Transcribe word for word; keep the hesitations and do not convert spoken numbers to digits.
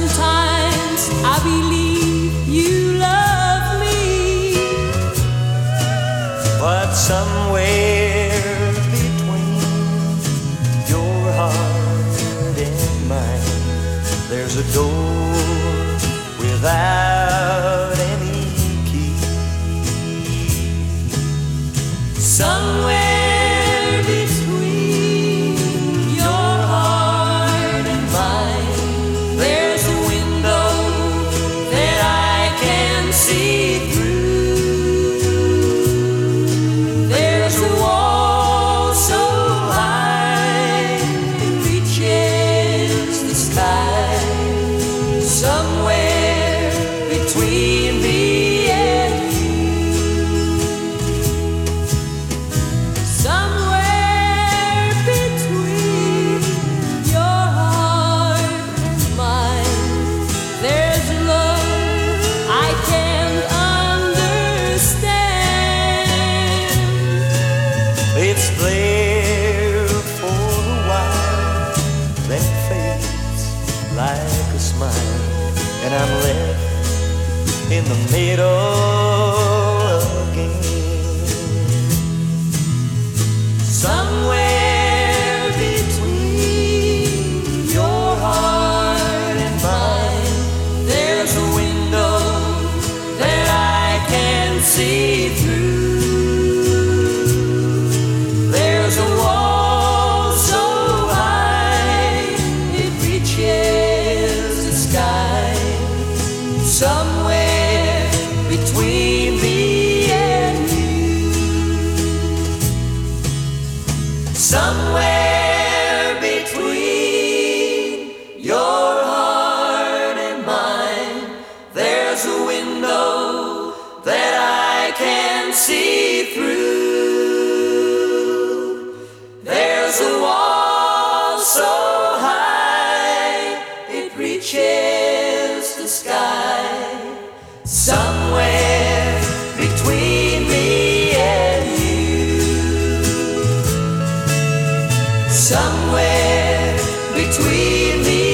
sometimes I believe you love me, but somewhere between your heart and mine, there's a door without any key. somewhere between your heart and mine, there's a window that I can see through. There's a wall so high it reaches the sky. Somewhere between me and you, somewhere between your heart and mine, there's love I can't understand. It's there for a while, then fades like a smile, and I'm left in the middle again. Somewhere between your heart and mine, there's a window that I can see through. There's a wall so high it reaches the sky. Somewhere between me and you, somewhere between your heart and mine, there's a window that I can see through. There's a wall so high it reaches the sky. Somewhere between me and you, somewhere between me